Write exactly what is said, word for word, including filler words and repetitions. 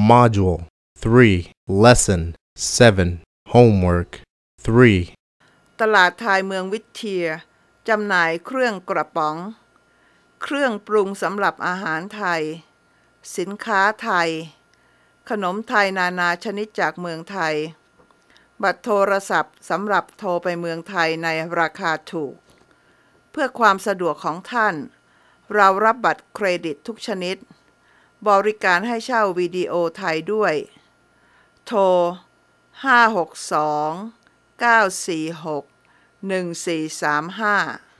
Module three Lesson seven Homework three ตลาดไทยเมืองวิเทียร์จำหน่ายเครื่องกระป๋องเครื่องปรุงสำหรับอาหารไทยสินค้าไทยขนมไทยนานาชนิดจากเมืองไทยบัตรโทรศัพท์สำหรับโทรไปเมืองไทยในราคาถูกเพื่อความสะดวกของท่านเรารับบัตรเครดิตทุกชนิดบริการให้เช่าวิดีโอไทยด้วยโทรห้า หก สอง เก้า สี่ หก หนึ่ง สี่ สาม ห้า